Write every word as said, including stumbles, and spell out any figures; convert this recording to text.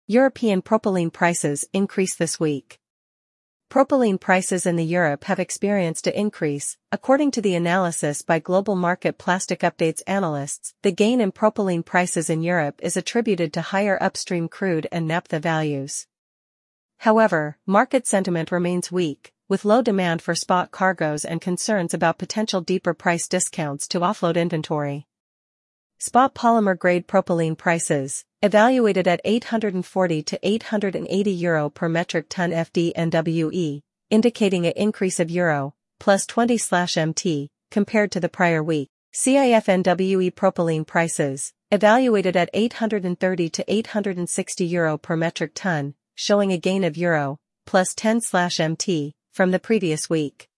European propylene prices increase this week. Propylene prices in the Europe have experienced an increase, according to the analysis by Global Market Plastic Updates analysts. The gain in propylene prices in Europe is attributed to higher upstream crude and naphtha values. However, market sentiment remains weak, with low demand for spot cargoes and concerns about potential deeper price discounts to offload inventory. Spot polymer-grade propylene prices, evaluated at eight hundred forty to eight hundred eighty euro per metric ton F D N W E, indicating an increase of euro plus twenty M T compared to the prior week. C I F N W E propylene prices, evaluated at eight hundred thirty to eight hundred sixty euro per metric ton, showing a gain of euro plus ten M T from the previous week.